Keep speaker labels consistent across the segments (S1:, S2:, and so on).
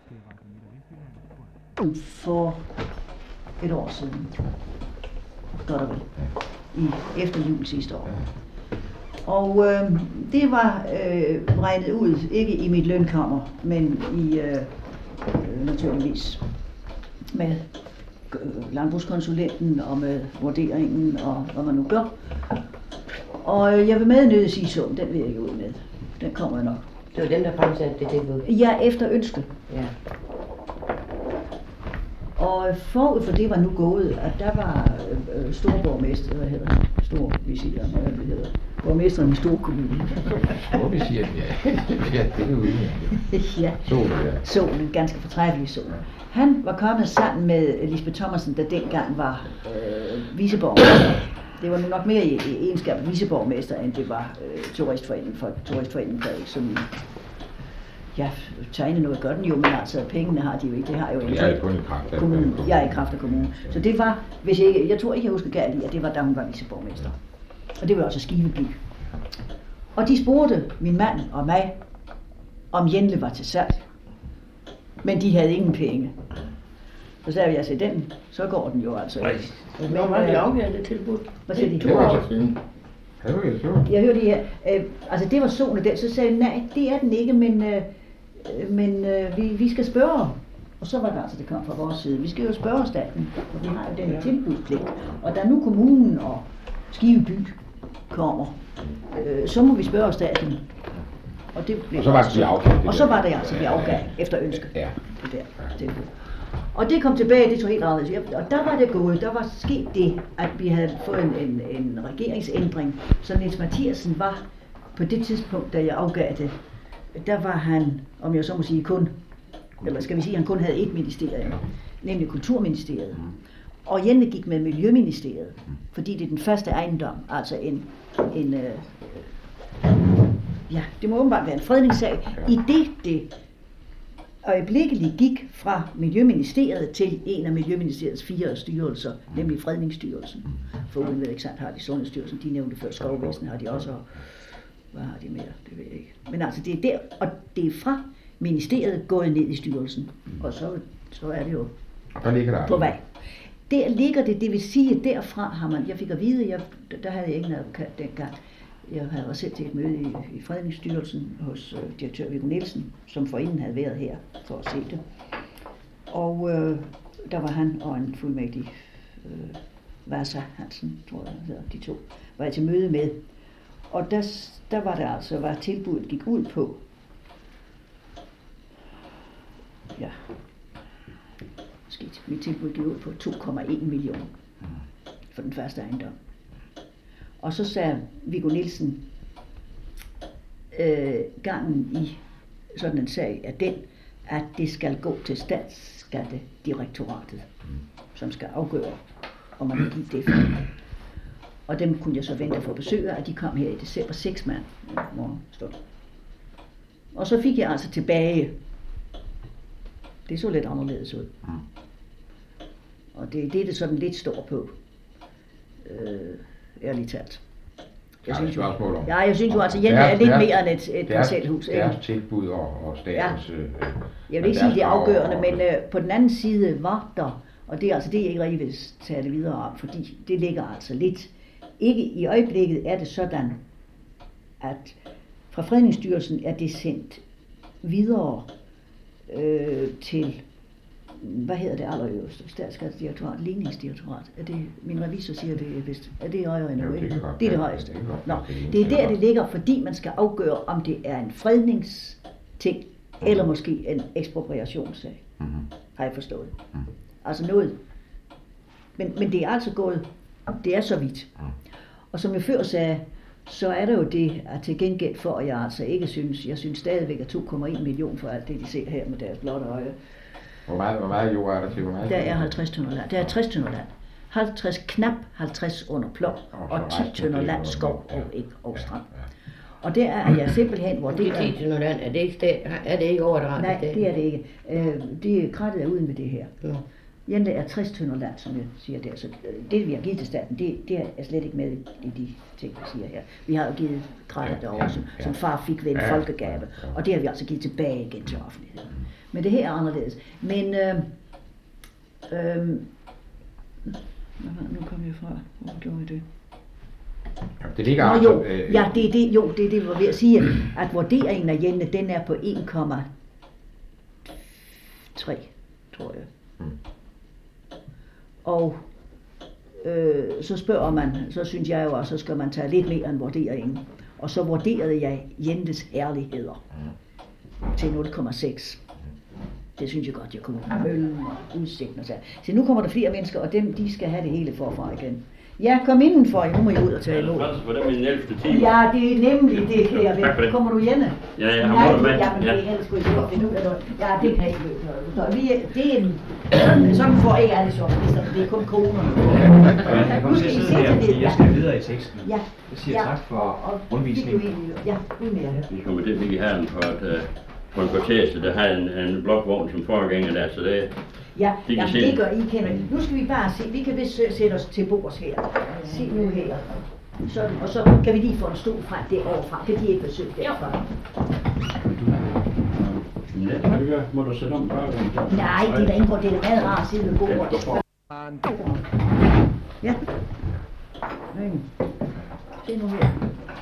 S1: For et år siden, godt og vel, i efter jul sidste år. Og det var regnet ud, ikke i mit lønkammer, men i naturligvis med landbrugskonsulenten og med vurderingen og hvad man nu gør. Og jeg vil med nødt sige så, den vil jeg ikke ud med. Den kommer nok.
S2: Det var den, der fremsendte det tilbud?
S1: Ja, efter ønske.
S2: Ja.
S1: Og forud for det var nu gået, at der var storborgmester, hvad hedder det? Storvisier, hvad det hedder. Borgmesteren i Storkommune.
S3: Storvisier, ja. Ja, det er jo ikke.
S1: Ja.
S3: Solen, ja.
S1: Solen, ganske fortræffelig Solen. Han var kommet sammen med Lisbeth Thomasen, der dengang var viceborgmester. Det var nu nok mere i egenskab af viceborgmester, end det var turistforeningen for turistforeningen kan ikke sådan, ja, tegne noget gør den jo, men altså pengene har de jo ikke, det har jo
S3: ikke. Jeg er kun i kraft af
S1: kommunen. Jeg er i kraft af kommunen. Så det var, hvis jeg tror ikke jeg husker galt i, at det var da hun var viceborgmester. Og det var også Skiveby. Og de spurgte min mand og mig, om Jenle var til salg. Men de havde ingen penge. Så sagde jeg til den, så går den jo altså ikke.
S2: Når var det afgjort det tilbud?
S1: Hvad siger de?
S2: 2 år siden.
S1: Jeg hørte det her. Altså det var Solen den, så sagde jeg, nej, det er den ikke, men vi skal spørge. Og så var det altså, det kom fra vores side. Vi skal jo spørge staten, for vi har jo den her tilbudspligt. Og da nu kommunen og Skiveby kommer, så må vi spørge staten. Og det blev
S3: og så var det afgav.
S1: Og så var det altså, vi afgav efter ønske.
S3: Ja.
S1: Det der tilbud. Og det kom tilbage, det tog helt anderledes. Og der var det gået, der var sket det, at vi havde fået en regeringsændring. Så Niels Mathiasen var på det tidspunkt, da jeg afgav det, der var han, om jeg så må sige kun, eller skal vi sige, han kun havde et ministerium, nemlig Kulturministeriet. Og Jenle gik med Miljøministeriet, fordi det er den første ejendom, altså ja, det må åbenbart være en fredningssag, i det øjeblikkeligt gik fra Miljøministeriet til en af Miljøministeriets 4 styrelser, nemlig Fredningsstyrelsen. For uden ved ikke sandt har de Sundhedsstyrelsen, de nævnte før Skovvæsen, har de også, hvad har de mere, det ved jeg ikke. Men altså det er der, og det er fra ministeriet gået ned i styrelsen, og så er det jo på vej. Der ligger det vil sige, at derfra har man, jeg fik at vide, der havde jeg ikke en advokat dengang, jeg havde været sendt til et møde i Fredningsstyrelsen hos direktør Viggo Nielsen, som forinden havde været her for at se det. Og der var han og en fuldmægtig, Vasa Hansen, tror jeg hedder, de to, var jeg til møde med. Og der var det altså, hvad tilbuddet gik ud på. Ja, skidt. Mit tilbud gik ud på 2,1 millioner for den første ejendom. Og så sagde Viggo Nielsen, gangen i sådan en sag er den, at det skal gå til Statsskattedirektoratet, som skal afgøre, om man vil give det for. Og dem kunne jeg så vente for besøg af, at de kom her i december 6 mand morgenstund. Og så fik jeg altså tilbage. Det så lidt anderledes ud. Og det sådan lidt står på. Ærligt talt. Jeg synes jo, altså Jenle er lidt mere end et parcelhus.
S3: Deres tilbud og statens...
S1: Jeg vil ikke sige det er afgørende, men på den anden side var der, og det er altså det, jeg ikke rigtig vil tage det videre om, fordi det ligger altså lidt. Ikke i øjeblikket er det sådan, at fra Fredningsstyrelsen er det sendt videre til, hvad hedder det allerøverste, Statsskattedirektorat, Ligningsdirektorat. Er det, min revisor siger det vist, er det højere endnu? Det er det højeste. Nå, det er der det ligger, fordi man skal afgøre, om det er en fredningsting, eller måske en ekspropriationssag, har jeg forstået. Altså noget, men det er altså gået, det er så vidt. Og som jeg før sagde, så er der jo det, at til gengæld for, at jeg altså ikke synes, jeg synes stadigvæk, at 2,1 millioner for alt det, de ser her med deres blotte øje.
S3: Hvor meget jord er der til?
S1: Der er 50 tønder land. Der er 60 tønder land. 50, knap 50 under plov, og 10 tønder land, skov og strand. Og der er jeg simpelthen, hvor det er...
S2: 10 tønder land, er det ikke overdraget?
S1: Nej, det er det ikke. Det krattet er uden ved det her. Jenle er 60 tønder land, som jeg siger der. Så det, vi har givet til staten, det er slet ikke med i de ting, jeg siger her. Vi har jo givet krattet derovre, som far fik ved en folkegave, og det har vi altså givet tilbage igen til offentligheden. Men det her er anderledes. Men nu kom jeg fra. Hvor gjorde jeg det?
S3: Det ligger
S1: Nå,
S3: altså...
S1: jo, ja, det er det, jo, det er det, vi var ved at sige, at vurderingen af Jenne, den er på 1,3, tror jeg. Og så spørger man, så synes jeg jo også, så skal man tage lidt mere end vurderingen. Og så vurderede jeg Jennes herligheder til 0,6. Det synes jeg godt, jeg kunne møllen og udsigten og så. Så nu kommer der flere mennesker, og de skal have det hele forfra igen. Ja, kom indenfor, nu må I ud og tage imod.
S4: For dem i den 11. time.
S1: Ja, det er nemlig det her.
S4: Tak for det.
S1: Kommer du igen?
S4: Ja, jeg
S1: Nej,
S4: har måttet med.
S1: jamen, det er helst sgu ikke at finde ud af noget. Ja, det kan ikke løbe noget. Det er sådan får ikke alle journalister, det er kun konerne.
S5: Jeg kommer til at sidde her, fordi jeg skal videre i teksten.
S1: Ja.
S5: Jeg siger tak for rundvisningen.
S1: Ja, ud med jer.
S4: Vi kommer til at ligge i herren for en kvarter, der har en blokvogn som forgænger der, så det
S1: Ja,
S4: de kan
S1: jamen,
S4: se
S1: det
S4: den.
S1: gør I, Kenneth. Nu skal vi bare se, vi kan vist sætte os til bords her. Se nu her. Sådan, og så kan vi lige få en stol fra derovre fra. Kan de ikke besøge derfra?
S4: Ja, må du sætte om bare.
S1: Nej, det er da ikke, hvor det er meget rart at sidde ved bordet. Ja. Se nu her.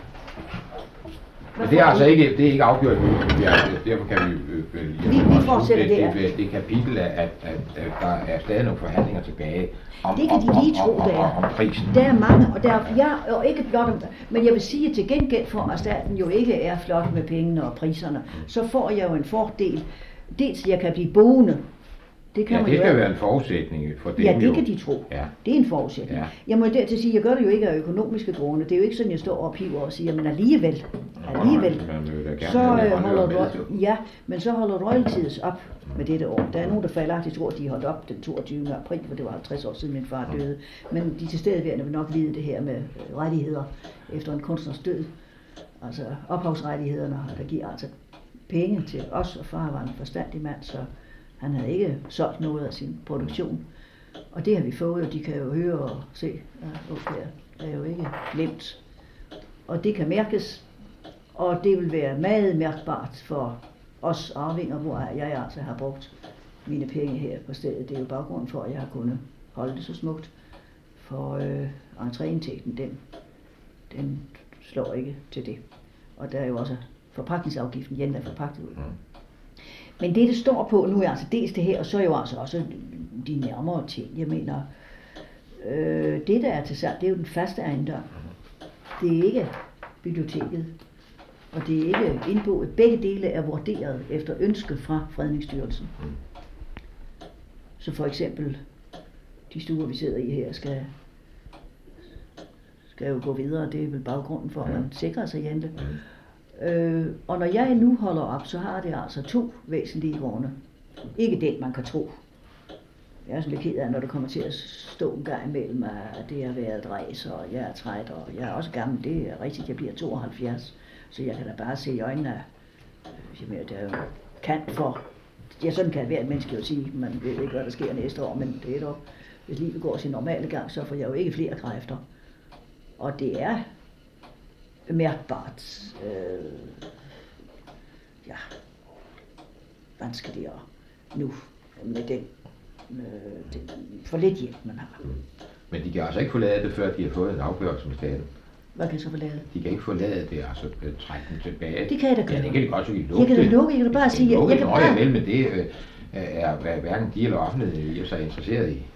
S3: Men det er altså ikke, det er ikke afgjort nu, derfor kan vi
S1: Vi fortsætter der.
S3: det kapitel, at der er stadig nogle forhandlinger tilbage om,
S1: Det kan de lige tro, der
S3: om
S1: er.
S3: prisen.
S1: Der er mange, og der er, jeg er ikke blot om det, men jeg vil sige til gengæld for, at staten jo ikke er flot med pengene og priserne, så får jeg jo en fordel. Dels jeg kan blive boende. Det kan
S3: Ja,
S1: man
S3: det
S1: jo
S3: skal
S1: ikke.
S3: være en forudsætning for det.
S1: Ja, det kan de tro.
S3: Ja.
S1: Det er en forudsætning.
S3: Ja.
S1: Jeg må dertil sige, at jeg gør det jo ikke af økonomiske grunde. Det er jo ikke sådan, jeg står og piver og siger, men alligevel, så men så holder royalties op med dette år. Der er nogen, der fejlagtigt tror, at de holdt op den 22. april, for det var 50 år siden min far døde. Men de tilstedeværende vil nok vide det her med rettigheder efter en kunstners død. Altså ophavsrettighederne, der giver altså penge til os, og far var en forstandig mand, så han havde ikke solgt noget af sin produktion. Og det har vi fået, og de kan jo høre og se, at okay, er jo ikke glemt. Og det kan mærkes, og det vil være meget mærkbart for os arvinger, hvor jeg altså har brugt mine penge her på stedet. Det er jo baggrunden for, at jeg har kunnet holde det så smukt. For entréindtægten, den slår ikke til det. Og der er jo også forpagtningsafgiften, Jen er forpagtet ud. Men det står på nu er altså dels det her, og så er jo altså også de nærmere ting. Jeg mener, det der er til salg, det er jo den faste ejendom. Det er ikke biblioteket, og det er ikke indboet. Begge dele er vurderet efter ønske fra Fredningsstyrelsen. Så for eksempel, de stuer vi sidder i her skal jo gå videre. Det er vel baggrunden for, at man sikrer sig Jente. Og når jeg nu holder op, så har det altså 2 væsentlige grunde. Ikke den, man kan tro. Jeg er sådan lidt ked af, når det kommer til at stå en gang imellem, at det har været et race, og jeg er træt, og jeg er også gammel. Det er rigtigt, jeg bliver 72, så jeg kan da bare se i øjnene, at der er jo kant for. Ja, sådan kan hvert menneske jo sige, man ved ikke, hvad der sker næste år, men det er dog, hvis livet går sin normale gang, så får jeg jo ikke flere kræfter. Og det er mærkbart, vanskeligere nu med den for lidt hjælp, man har.
S3: Men de kan altså ikke forlade det, før de har fået en afgørelse med staten.
S1: Hvad kan så forlade?
S3: De kan ikke forlade det, altså trække den tilbage.
S1: Det kan jeg da gøre.
S3: Ja, det kan de godt, så de lukke
S1: jeg kan da lukke, jeg kan da bare sige, jeg kan bare...
S3: Vel, men det er hverken de eller offentligheden er så interesseret i.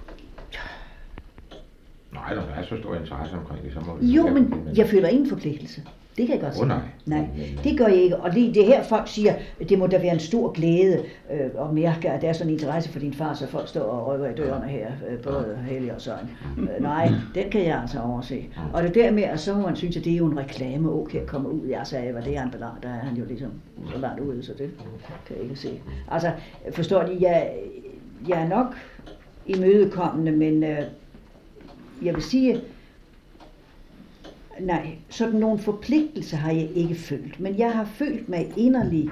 S3: Nej, der er så stor interesse omkring det, så må
S1: Jo, men jeg føler ingen forpligtelse. Det kan jeg godt sige.
S3: Nej,
S1: det gør jeg ikke. Og det her folk siger, det må da være en stor glæde at mærke, at der er sådan en interesse for din far, så folk står og rykker i dørene her, både hellig og sådan. Nej, den kan jeg altså overse. Og det der med, at så må man synes, at det er jo en reklame, okay, at komme ud. Jeg sagde, hvad det er han belangt, der er han jo ligesom så langt ude, så det kan jeg ikke se. Altså, forstår de, jeg er nok imødekommende, men jeg vil sige, nej, sådan nogle forpligtelser har jeg ikke følt, men jeg har følt mig inderligt,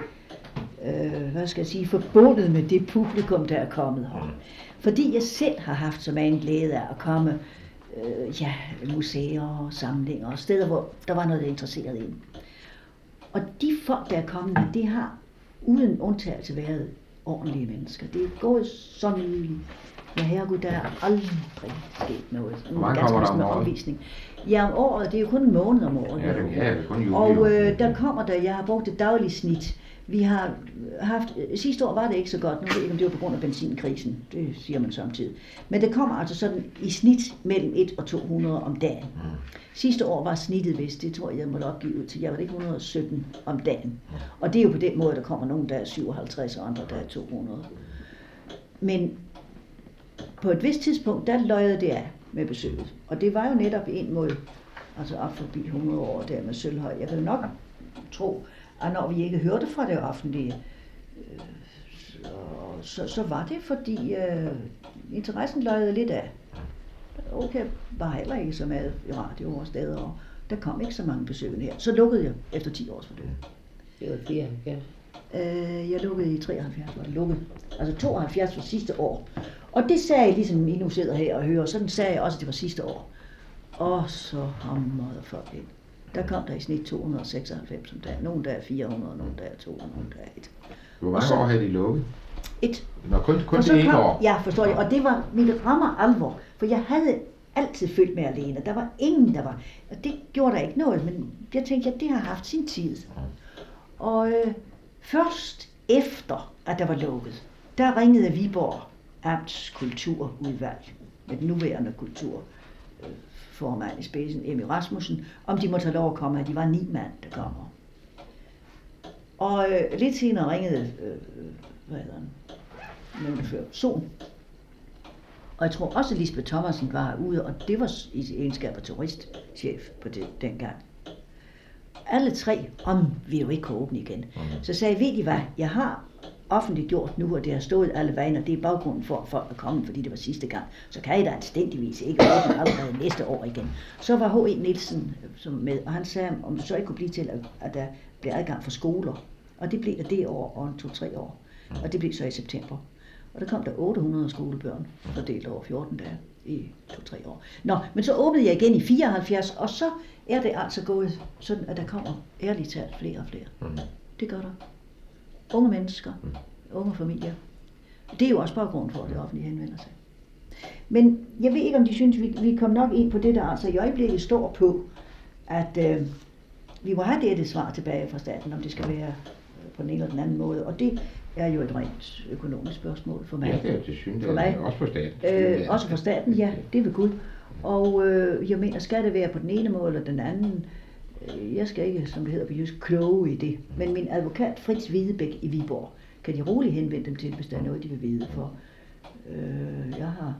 S1: forbundet med det publikum, der er kommet her. Fordi jeg selv har haft så meget glæde af at komme, museer, samlinger, steder, hvor der var noget, der interesserede en. Og de folk, der er kommet, det har uden undtagelse været ordentlige mennesker. Det er gået så nyligt. Ja, herregud, der er aldrig sket noget.
S3: Hvor mange kommer der om året?
S1: Omvisning. Ja, om året, det er jo kun en måned om året.
S3: Ja, det er kun juli.
S1: Og der kommer der, jeg har brugt et dagligt snit. Vi har haft, sidste år var det ikke så godt, nu ved jeg ikke, om det var på grund af benzinkrisen, det siger man samtidig. Men det kommer altså sådan i snit mellem 1 og 200 om dagen. Sidste år var snittet vist, det tror jeg måtte opgive ud til, jeg var det ikke 117 om dagen. Og det er jo på den måde, der kommer nogen, der er 57 og andre, der er 200. Men på et vist tidspunkt, der løjede det af med besøget. Og det var jo netop en mod, altså op forbi 100 år der med Sølvhøj. Jeg kan jo nok tro, at når vi ikke hørte fra det offentlige, så var det fordi interessen løjede lidt af. Okay, var heller ikke så meget i radio og steder, og der kom ikke så mange besøgende her. Så lukkede jeg efter 10 års forløb.
S2: Det var 74.
S1: Jeg lukkede i 73, var det lukket. Altså 72 var sidste år. Og det sagde jeg ligesom, I nu sidder her og hører, sådan sagde jeg også, at det var sidste år. Og så hamrede folk ind. Der kom der i snit 296 om dagen. Nogle der er 400, nogle der er 200, nogle der er 1.
S3: Hvor mange år havde de lukket?
S1: 1.
S3: Nå, kun
S1: Og så
S3: det ene
S1: kom,
S3: år?
S1: ja, forstår jeg. Og det var mit rammer alvor. For jeg havde altid følt med alene. Der var ingen, der var. Og det gjorde der ikke noget. Men jeg tænkte, at det har haft sin tid. Og først efter, at der var lukket, der ringede Viborg Amts Kulturudvalg med den nuværende kulturformand i spidsen, Emmy Rasmussen, om de måtte have lov at komme, at de var 9 mand, der kommer. Og lidt senere ringede, hvad hedder han, nævnte før, Son. Og jeg tror også, Lisbeth Thomasen var herude, og det var i egenskab af turistchef på det dengang. Alle 3, om vi jo ikke kunne åbne igen. Så sagde jeg, ved I hvad, jeg har offentliggjort nu, og det har stået alle vejen, og det er baggrunden for, at folk er kommet, fordi det var sidste gang. Så kan I da anstændigvis ikke åbne allerede næste år igen. Så var H.E. Nielsen som med, og han sagde, om det så ikke kunne blive til, at der blev adgang for skoler. Og det blev der det år og 2-3 år. Og det blev så i september. Og der kom der 800 skolebørn, fordelt over 14 dage i 2-3 år. Nå, men så åbnede jeg igen i 74, og så er det altså gået sådan, at der kommer ærligt talt flere og flere. Det gør der. Unge mennesker, unge familier. Det er jo også baggrunden for, at det offentlige henvender sig. Men jeg ved ikke, om de synes, vi kom nok ind på det, der altså i øjeblikket står på, at vi må have det svar tilbage fra staten, om det skal være på den ene eller den anden måde. Og det er jo et rent økonomisk spørgsmål for mig.
S3: Ja, det er til syne,
S1: for mig.
S3: Også for staten.
S1: Også for staten, ja, det er ved Gud. Og jeg mener, skal det være på den ene måde eller den anden? Jeg skal ikke, som det hedder på jysk, kloge i det. Men min advokat Fritz Hvidebæk i Viborg, kan de roligt henvende dem til, hvis der er noget, de vil vide. For jeg har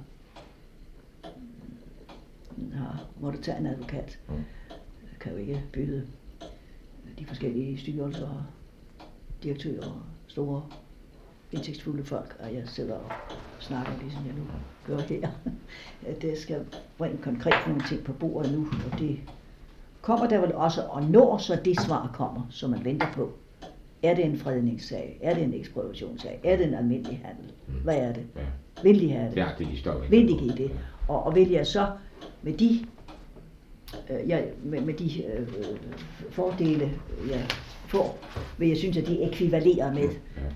S1: måttet tage en advokat. Jeg kan jo ikke byde de forskellige styrelser og direktører og store indsigtsfulde folk, og jeg sidder og snakker, ligesom jeg nu gør her. Det skal bringe konkret nogle ting på bordet nu, og det kommer der vel også, og når så det svar kommer, som man venter på. Er det en fredningssag? Er det en ekspropriationssag? Er det en almindelig handel? Hvad er det? Vil de have det?
S3: Ja, det de står
S1: vil de give det? Og vil jeg så med de med de fordele, jeg får, vil jeg synes, at de ekvivalerer med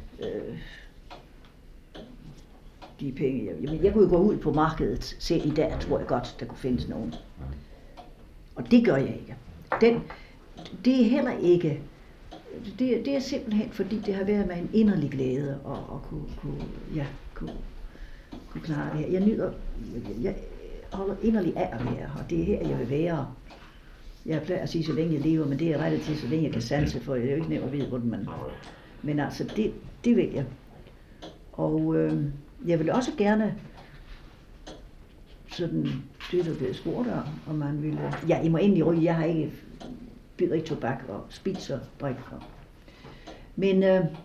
S1: de penge. Jeg kunne jo gå ud på markedet selv i dag, tror jeg godt, der kunne findes nogen. Og det gør jeg ikke. Det er heller ikke, det er simpelthen fordi det har været med en inderlig glæde at kunne klare det her. Jeg holder inderligt af at være her, og det er her, jeg vil være. Jeg plejer at sige, så længe jeg lever, men det er rettet til, så længe jeg kan sanse, for det er jo ikke nemt at vide, hvordan man. Men altså, det vil jeg. Og jeg vil også gerne sådan, det er blevet spurgt om man ville. Ja, I må endelig ryge, jeg har ikke bider ikke tobak og spiser drikker. Men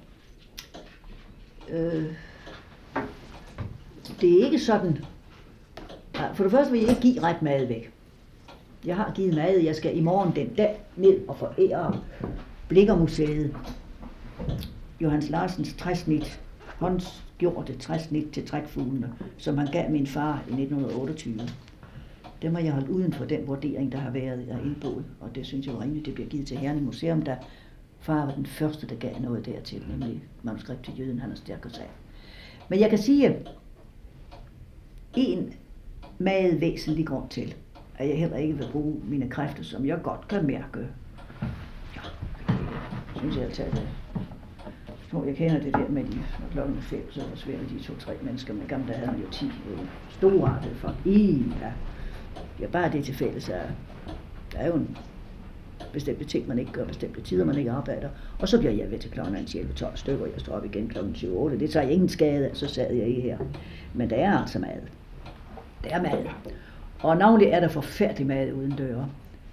S1: det er ikke sådan. For det første vil jeg ikke give ret mad væk. Jeg har givet mad, jeg skal i morgen den dag ned og forære Blikkermuseet Johannes Larsens træsnit, håndgjorte træsnit til trækfuglene, som han gav min far i 1928. Dem har jeg holdt uden for den vurdering, der har været af indboet, og det synes jeg var rimeligt, det bliver givet til Herning Museum, der Far var den første, der gav noget dertil, nemlig manuskript til Jøden, han er stærk og sag. Men jeg kan sige, en meget væsentlig grund til, at jeg heller ikke vil bruge mine kræfter, som jeg godt kan mærke. Ja, det synes jeg altid, at jeg kender det der med de, når klokken er 5, så er det svært de 2-3 mennesker, men gamle der havde man jo 10 storartede for en, ja. Det er bare det til fælles, at der er jo en bestemte ting, man ikke gør, bestemte tider, man ikke arbejder. Og så bliver jeg ved til klokken 11-12 stykker, jeg står op igen klokken 7-8. Det tager ingen skade af, så sad jeg ikke her. Men der er altså mad. Der er mad. Og navnlig er der forfærdelig mad uden døre.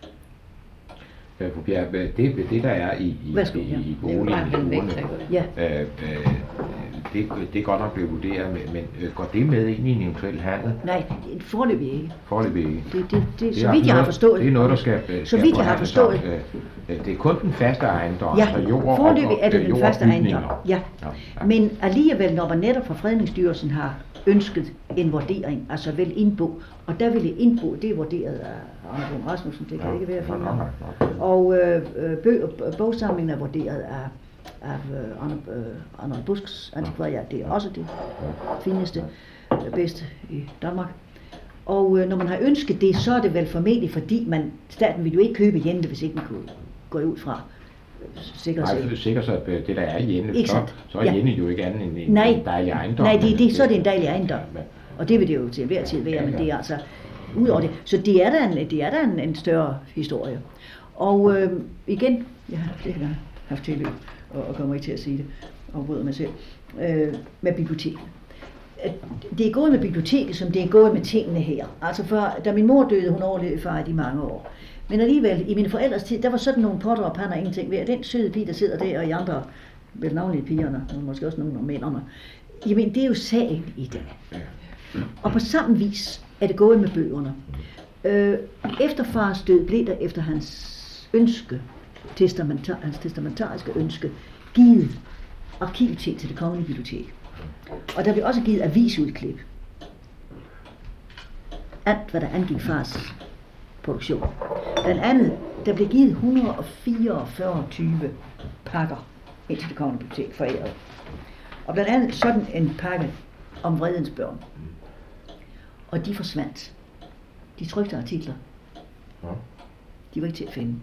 S3: Fru Bjerg, det der er i boligen,
S1: ja.
S3: Det er godt nok blevet vurderet, men går det med ind i en eventuel handel?
S1: Nej, foreløbig ikke.
S3: Foreløbig ikke.
S1: Det så vidt jeg har forstået.
S3: Det er noget, der skal
S1: så vidt jeg har forstået.
S3: Det er kun den faste ejendom.
S1: Ja,
S3: jord
S1: foreløbig er det den faste ejendom. Ja.
S3: Ja.
S1: Men alligevel, når man netop fra Fredningsstyrelsen har ønsket en vurdering, altså vel indbo, og der ville indbo, det er vurderet af Arne Brun Rasmussen, det kan ikke være for og bogsamlingen er vurderet af Arnold Busks antikvariat, det er også det fineste, bedste i Danmark. Og når man har ønsket det, så er det vel formentlig, fordi staten vil jo ikke købe Jente, hvis ikke man kunne gå ud fra sikkert
S3: sig. Nej, sikkert sig, at det der er Jente, så er Jente jo ikke andet end en dejlig ejendom.
S1: Nej, så er det en dejlig ejendom. Og det vil det jo til hver tid være, men det er altså ud over det. Så det er da en større historie. Og igen, jeg har flere gange haft tilløb og kommer ikke til at sige det, og bryder mig selv, med biblioteket. Det er gået med biblioteket, som det er gået med tingene her. Altså da min mor døde, hun overlevede far i de mange år. Men alligevel, i mine forældres tid, der var sådan nogle potter og pander og ingenting ved. Den søde pige, der sidder der, og i andre, vel navnlige pigerne, og måske også nogle af mændene. Jamen, det er jo sagen i dag. Og på samme vis er det gået med bøgerne. Efter fars død blev der efter hans ønske, hans testamentariske ønske, givet arkivting til Det Kongelige Bibliotek. Og der blev også givet avisudklip. Alt, hvad der angik fars produktion. Blandt andet, der blev givet 144 pakker ind til Det Kongelige Bibliotek foræret. Og blandt andet sådan en pakke om Vredens Børn. Og de forsvandt. De trykte artikler. De var ikke til at finde.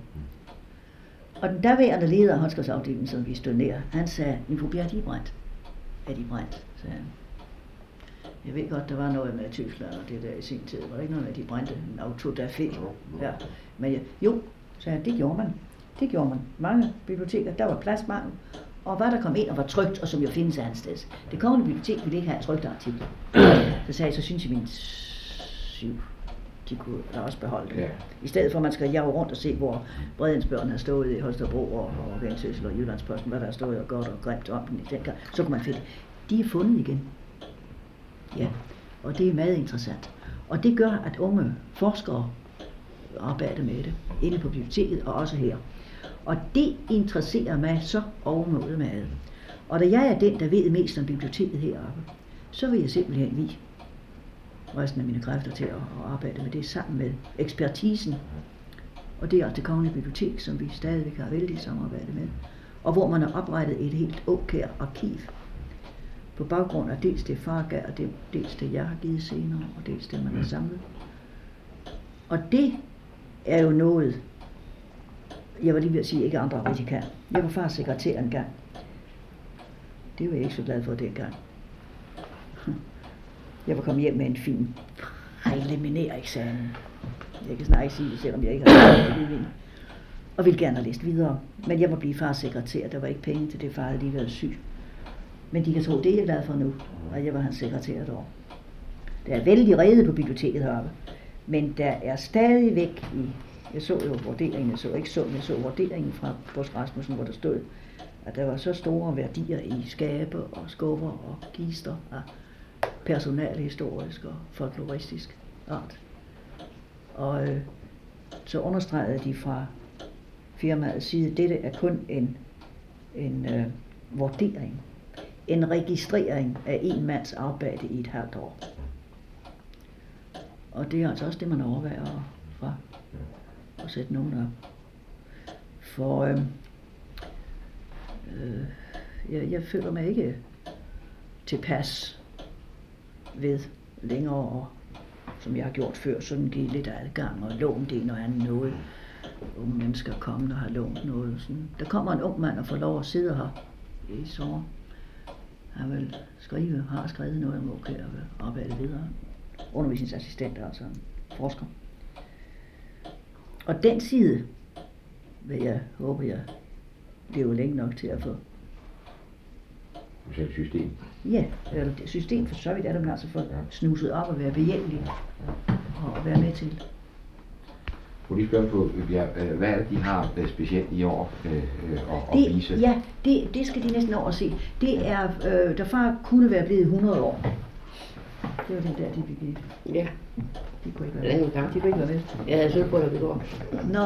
S1: Og den derværende leder af håndskriftafdelingen, som vi stod nær, han sagde, Fru Bjerg, de er brændt. Er de brændt, sagde han. Jeg ved godt, der var noget med Tyskland og det der i sin tid. Var der ikke noget med, de brændte en autodafé? Ja. Men jo, sagde han, det gjorde man. Det gjorde man. Mange biblioteker, der var pladsmangel. Og hvad der kom ind og var trykt, og som jo findes af sted. Det Kongelige Bibliotek ville ikke have trykte artikler. Så sagde jeg, så synes jeg, mine 7, de kunne da også beholde det. Ja. I stedet for, at man skal jage rundt og se, hvor Vredens Børn har stået i Holstebro og Vendsyssel og Jyllandsposten, hvad der har stået og godt og grimt om den i den gang, så kunne man finde. De er fundet igen. Ja, og det er meget interessant. Og det gør, at unge forskere arbejder med det, inde på biblioteket og også her. Og det interesserer mig så overmådet meget. Og da jeg er den, der ved mest om biblioteket heroppe, så vil jeg simpelthen vie resten af mine kræfter til at arbejde med det sammen med ekspertisen. Og det er Det Kongelige Bibliotek, som vi stadigvæk har vældig samarbejde med. Og hvor man har oprettet et helt okay arkiv. På baggrund af dels det far gav, og dels det jeg har givet senere, og dels det man har samlet. Og det er jo noget, jeg var lige ved at sige, ikke andre rigtig kan. Jeg var fars sekretær engang. Det var jeg ikke så glad for dengang. Jeg var kommet hjem med en fin præliminæreksamen. Jeg kan snart ikke sige det, selvom jeg ikke har det. Og ville gerne have læst videre. Men jeg må blive fars sekretær. Der var ikke penge til det, far havde lige været syg. Men de kan tro, det er jeg glad for nu, og jeg var hans sekretær et år. Der er vældig rede på biblioteket heroppe. Men der er stadigvæk jeg så jo vurderingen, jeg så vurderingen fra Busk Rasmussen, hvor der stod, at der var så store værdier i skabe og skuffer og kister af personalhistorisk og folkloristisk art. Og så understregede de fra firmaets side, dette er kun en vurdering, en registrering af en mands arbejde i et halvt år. Og det er altså også det, man overvejer fra at sætte nogen op. For Jeg føler mig ikke tilpas ved længere, og, som jeg har gjort før, sådan give lidt adgang og låne det, når han noget. Unge mennesker kommer og har lånt noget. Sådan. Der kommer en ung mand og får lov at sidde her i sommer. Han vil har skrevet noget om OK og vil arbejde videre. Undervisningsassistent, altså en forsker. Og den side vil jeg håbe, jeg lever længe nok til at få.
S3: Selv system.
S1: Ja, eller det system for så vidt er det, man altså får snuset op og være behjælpelig og være med til.
S3: Kunne lige spørge på, hvad er det, de har specielt i år at vise?
S1: Ja, det skal de næsten over at se. Det er, der far kunne være blevet 100 år. Det var den der, de begik.
S2: Ja,
S1: De kunne ikke
S2: det
S1: være
S2: er
S1: med.
S2: en gang.
S1: De kunne ikke være med.
S2: Jeg havde sølvbryllup i går.
S1: Nå.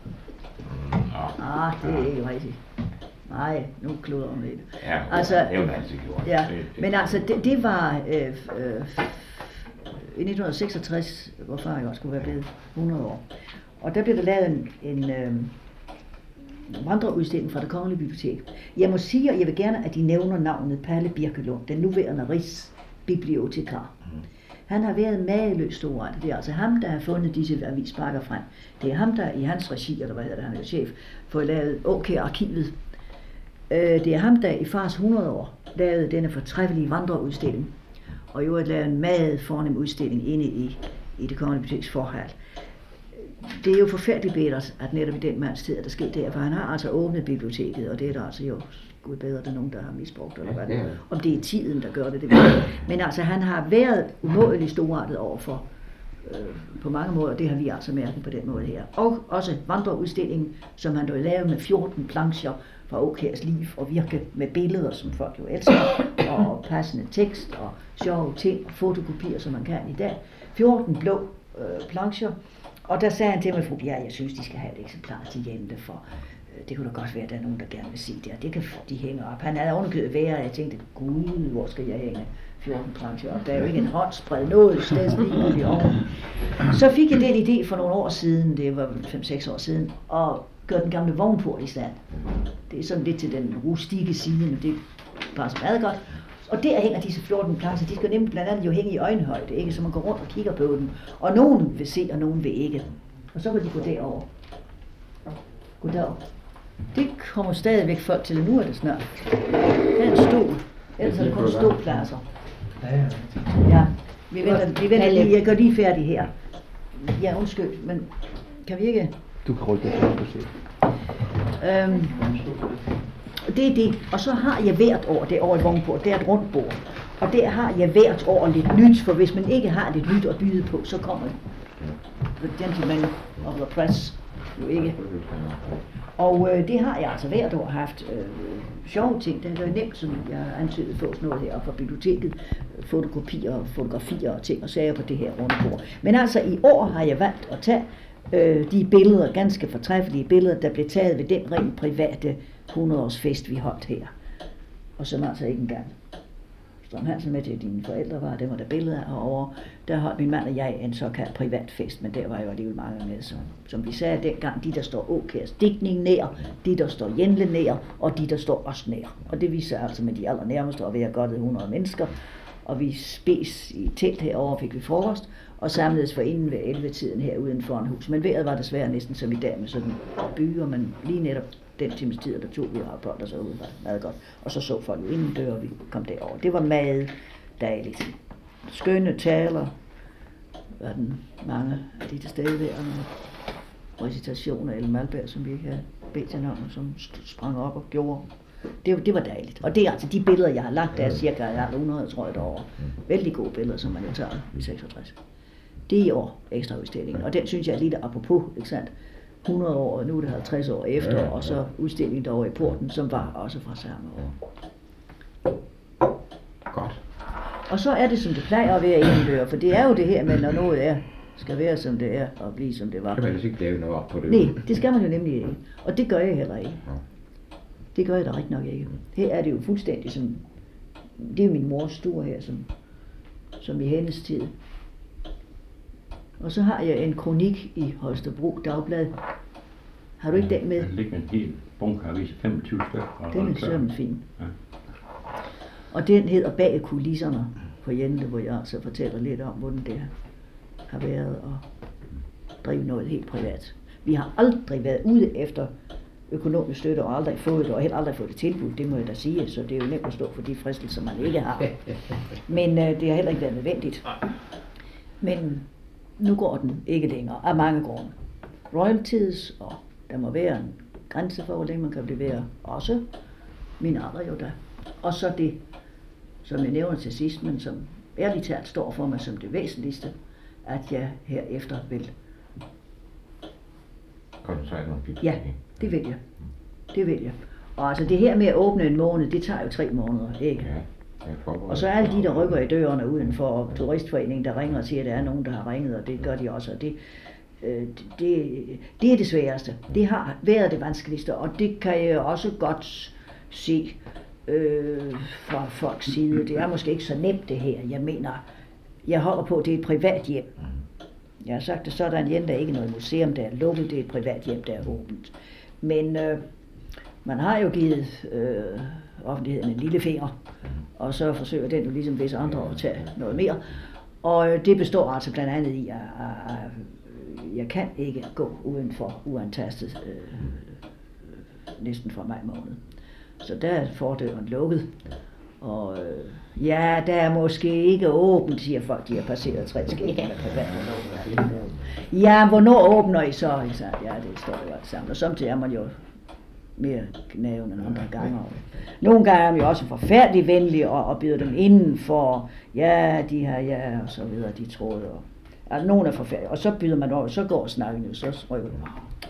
S1: Det er ikke rigtigt. Nej, nu kloder om det.
S3: Ja,
S1: Altså,
S3: det er jo altid gjort.
S1: Ja, men altså det var i 1966, hvor far jo også skulle være blevet 100 år. Og der blev der lavet en vandreudstilling fra Det Kongelige Bibliotek. Jeg må sige, og jeg vil gerne, at de nævner navnet Palle Birkelund, den nuværende rigsbibliotekar. Han har været mageløs storartet. Det er altså ham, der har fundet disse avispakker frem. Det er ham, der i hans regi, eller hvad hedder det, han er chef, får lavet OK-arkivet. Det er ham, der i fars 100 år lavede denne fortræffelige vandreudstilling. Og jo har lavet en meget fornem udstilling inde i Det Kongelige Biblioteks forhal. Det er jo forfærdeligt bedre, at netop i den mands tid er der sket det, for han har altså åbnet biblioteket, og det er der altså jo gud bedre, der er nogen, der har misbrugt, eller hvad det er. Om det er tiden, der gør det, det ved jeg. Men altså, han har været umådeligt storartet overfor på mange måder, og det har vi altså mærket på den måde her. Og også vandreudstillingen, som han dog lavede med 14 plancher fra Aakjærs liv og virke med billeder, som folk jo elsker, og passende tekst og sjove ting og fotokopier, som man kan i dag. 14 blå plancher. Og der sagde han til mig, ja, jeg synes, de skal have et eksemplar til Jente, for det kunne da godt være, at der er nogen, der gerne vil se det, og det kan de hænge op. Han havde ovenikøbet været, og jeg tænkte, gud, hvor skal jeg hænge 14 plancher op? Der er jo ikke en håndspred noget sted lige i ovnen. Så fik jeg den idé for nogle år siden, det var 5-6 år siden, og gøre den gamle vognport i stand. Det er sådan lidt til den rustikke side, men det passer meget godt. Og der hænger disse 14 plancher, de skal nemlig blandt andet jo hænge i øjenhøjde, ikke? Så man går rundt og kigger på dem. Og nogen vil se, og nogen vil ikke. Og så vil de gå derover. Gå derover. Det kommer stadigvæk folk til, nu er det snart. Der er en stol. Ellers er det kun stolpladser. Ja, vi venter lige. Jeg går lige færdig her. Ja, undskyld, men kan vi ikke?
S6: Du kan rykke det til, se.
S1: Det er det. Og så har jeg hvert år, det er over et vognbord, det er et rundt bord. Og der har jeg hvert år lidt nyt, for hvis man ikke har lidt nyt at byde på, så kommer The Gentleman of the Press jo ikke. Og det har jeg altså hvert år haft sjove ting. Det er jo nemt, som jeg har antydet, få sådan noget her fra biblioteket. Fotokopier, fotografier og ting og sager på det her runde bord. Men altså i år har jeg valgt at tage de billeder, ganske fortræffelige billeder, der blev taget ved den rent private 100-årsfest, vi holdt her. Og som altså ikke engang Strøm Hansen med til, at dine forældre var, dem var der billeder herovre. Der holdt min mand og jeg en såkaldt privat fest, men der var jo alligevel mange med, som vi sagde dengang, de der står Aakjærs digtning nær, de der står Jenle nær, og de der står os nær. Og det viser altså med de allernærmeste at være godt 100 mennesker. Og vi spes i telt herovre, fik vi frokost, og samledes for inden ved 11-tiden her uden for en hus. Men vejret var desværre næsten som i dag med sådan byer, men lige netop den times tid, der tog vi opholdt os ude, var meget godt. Og så folk jo inden dør, og vi kom derover. Det var meget dejligt. Skønne taler, var den mange af de tilstedeværende recitationer eller Malberg, som vi ikke havde bedt til om, som sprang op og gjorde. Det var dejligt. Og det er altså de billeder, jeg har lagt, der er cirka 100, tror jeg, derovre. Vældig gode billeder, som man jo tager i 66. Det er i år ekstra udstillingen, og den synes jeg er lidt apropos, ikke sandt? 100 år, og nu er det 50 år efter, og så udstillingen derovre i porten, som var også fra samme år.
S3: Godt.
S1: Og så er det, som det plejer at være indendør, for det er jo det her med, når noget skal være, som det er, og blive, som det var.
S3: Kan man altså ikke lave noget op på det?
S1: Nej, det skal man jo nemlig ikke. Og det gør jeg heller ikke. Det gør jeg da rigtig nok ikke. Her er det jo fuldstændig som, det er jo min mors stue her, som i hendes tid. Og så har jeg en kronik i Holstebro Dagblad. Har du ikke den med?
S4: Der ligger en hel bunker aviser, 25 stykker.
S1: Den er sørme fin.
S4: Ja.
S1: Og den hedder Bag kulisserne på Jente, hvor jeg så fortæller lidt om, hvordan det har været at drive noget helt privat. Vi har aldrig været ude efter økonomisk støtte og aldrig fået det, og heller aldrig fået det tilbud, det må jeg da sige, så det er jo nemt at stå for de fristelser, man ikke har. Men det har heller ikke været nødvendigt. Men nu går den ikke længere, af mange grunde. Royalties, og der må være en grænse for, hvor længe man kan levere også minarer jo da. Og så det, som jeg nævner til sidst, men som ærligt talt står for mig som det væsentligste, at jeg herefter vil.
S3: Koncentrere nogle
S1: Ja, det vil jeg. Det vil jeg. Og altså det her med at åbne en måned, det tager jo 3 måneder, ikke?
S3: Ja,
S1: og så alle de, der rykker i dørene uden for turistforeningen, der ringer og siger, at der er nogen, der har ringet, og det gør de også. Og det er det sværeste. Det har været det vanskeligste, og det kan jeg også godt se fra folks side. Det er måske ikke så nemt det her. Jeg mener, jeg holder på, at det er et privat hjem. Jeg har sagt, at så er der en hjem, der er ikke noget museum, der er lukket. Det er et privat hjem, der er åbent. Men man har jo givet offentligheden en lille finger, og så forsøger den jo ligesom visse andre at tage noget mere. Og det består altså blandt andet i, at jeg kan ikke gå udenfor uantastet næsten fra maj måned. Så der er fordøren lukket. Og ja, der er måske ikke åbent, siger folk, de har passeret 3 skæbner med privat. Ja, hvornår åbner I så? Ja, det står jo alt sammen. Og samtidig er man jo mere knævende end andre gange. Nogle gange er man jo også forfærdeligt venlig og byder dem indenfor. Ja, de her, ja, og så videre, de troede. Altså, nogen er forfærdelige. Og så byder man over, så går snakken jo, så rykker det.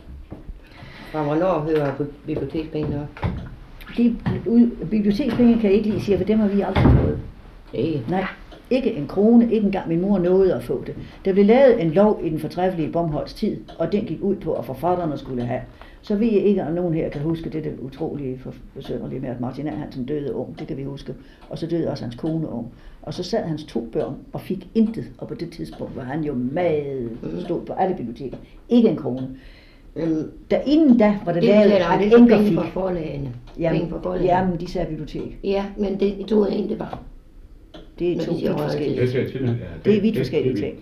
S2: Fra hvornår hører bibliotekspengene op?
S1: Bibliotekspenge kan jeg ikke lige sige, for dem har vi aldrig fået.
S2: Ikke?
S1: Nej, ikke en krone, ikke engang min mor nåede at få det. Der blev lavet en lov i den fortræffelige Bomholts tid, og den gik ud på, at forfatterne skulle have. Så ved jeg ikke, om nogen her kan huske det utrolige forsønderlige med, at Martin A. Hansen døde ung, det kan vi huske. Og så døde også hans kone ung. Og så sad hans 2 børn og fik intet, og på det tidspunkt var han jo meget stod på alle biblioteker. Ikke en krone. Inden da var det lavet, at enker fik.
S2: Penge for forlagene.
S1: Jamen, de sagde bibliotek.
S2: Ja, men det tog jeg ikke bare.
S1: Det er 2 vidt forskellige. Det er vidt forskellige ting.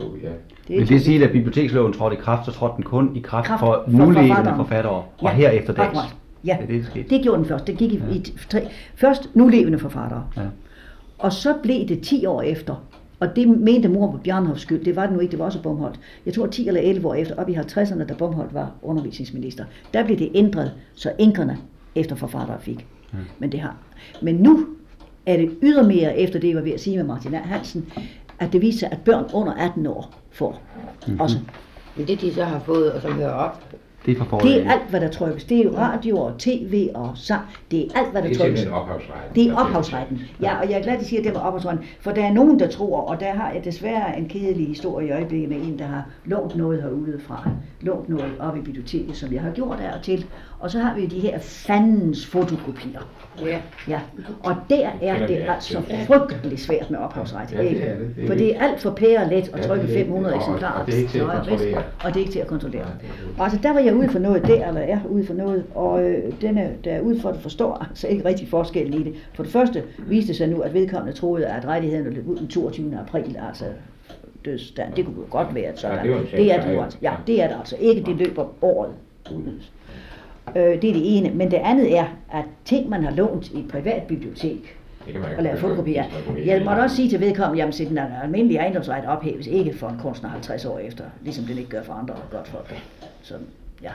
S5: Vil det sige, at biblioteksloven trådte i kraft, så trådte den kun i kraft for nulevende forfattere, og herefter dags?
S1: Ja, det gjorde den først. Det gik først nulevende forfattere. Ja. Og så blev det 10 år efter, og det mente mor på Bjarnhoffs skyld, det var det nu ikke, det var også Bomholt. Jeg tror 10 eller 11 år efter, op i 50'erne, da Bomholt var undervisningsminister, der blev det ændret, så enkerne efter forfattere fik. Ja. Men nu er det ydermere, efter det jeg var ved at sige med Martin A. Hansen, at det viser, at børn under 18 år får også.
S2: Men det de så har fået, og som hører op,
S5: det er
S1: alt, hvad der trykkes. Det er jo radio og tv og sang. Det er alt, hvad der trykkes.
S3: Det er ophavsretten.
S1: Det er ophavsretten. Ja, og jeg er glad, at I siger, at det var ophavsretten. For der er nogen, der tror, og der har jeg desværre en kedelig historie i øjeblikket med en, der har lånt noget herude fra. Lånt noget op i biblioteket, som jeg har gjort af og til. Og så har vi de her fandens fotokopier. Ja. Og der er det altså frygteligt svært med ophavsret. For det er alt for pærelet at trykke 500 eksemplarer. Og det er ikke til at kontrollere. Og det er ikke til at kontrollere. Og altså der var jeg ude for noget der, eller er ude for noget, og der er ude for at forstå altså ikke rigtig forskellen i det. For det første viste sig nu, at vedkommende troede, at rettighederne løb ud den 22. april, altså dødsdagen. Det kunne jo godt være sådan. Det er det jo altså. Ja, det er det altså ikke. Det løber året ud. Det er det ene. Men det andet er, at ting, man har lånt i et privat bibliotek, og lave fotokopier. Jeg måtte også sige til vedkommende, at den almindelige ejendomsret ophæves ikke for en kunstner 50 år efter, ligesom den ikke gør for andre godt folk. Så, ja.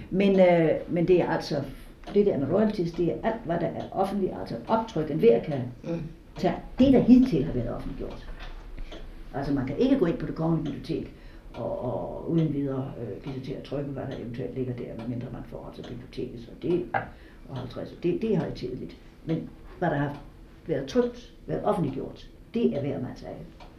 S1: Men det er altså, det der med royalties, det er alt, hvad der er offentligt, altså optryk, enhver kan tage det, der hidtil har været offentliggjort. Altså man kan ikke gå ind på Det Kongelige Bibliotek og uden videre give sig til at trykke, hvad der eventuelt ligger der, medmindre man får altså biblioteket, så det og 50, det har jeg tidligt. Men hvad der har været trykt, været offentliggjort, det er værd at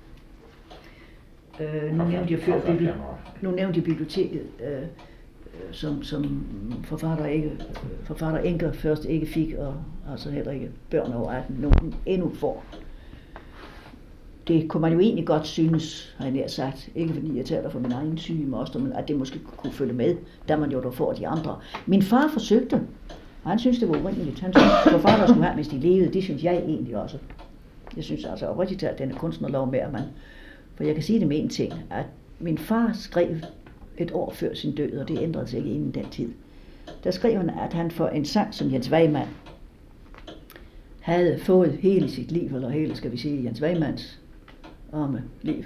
S1: tage. Nu nævnte jeg biblioteket, som forfatter enker først ikke fik, og altså heller ikke børn over 18 nogen endnu får. det kunne man jo egentlig godt synes, har jeg nær sagt, ikke fordi jeg taler for min egen syge moster, men at det måske kunne følge med, da man jo der får de andre. Min far forsøgte, og han synes det var urimeligt. Han synes, at forfatter skulle have, hvis de levede, det synes jeg egentlig også. Jeg synes altså oprigtigt talt, at denne kunstnerlov med, at man, for jeg kan sige det med en ting, at min far skrev et år før sin død, og det ændrede sig ikke inden den tid. Der skrev han, at han for en sang som Jens Vejmand havde fået hele sit liv, eller hele, skal vi sige, Jens Vejmands arme liv,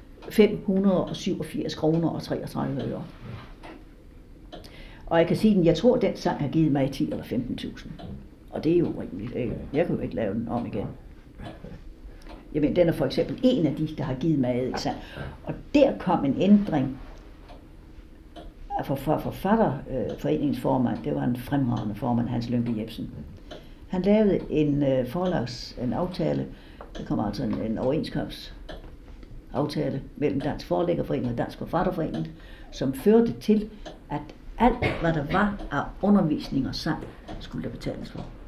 S1: 587 kroner og 33 øre. Og jeg kan sige, at jeg tror, at den sang har givet mig 10 eller 15.000. Og det er jo rimeligt. Jeg kan jo ikke lave den om igen. Jamen, den er for eksempel en af de, der har givet mig, ikke sandt? Og der kom en ændring fra forfatterforeningens formand. Det var en fremragende formand, Hans Lyngby Jebsen. Han lavede en aftale, der kom altså en overenskomstaftale mellem Dansk Forlæggerforening og Dansk Forfatterforening, som førte til, at alt, hvad der var af undervisning og sang, skulle der betales for.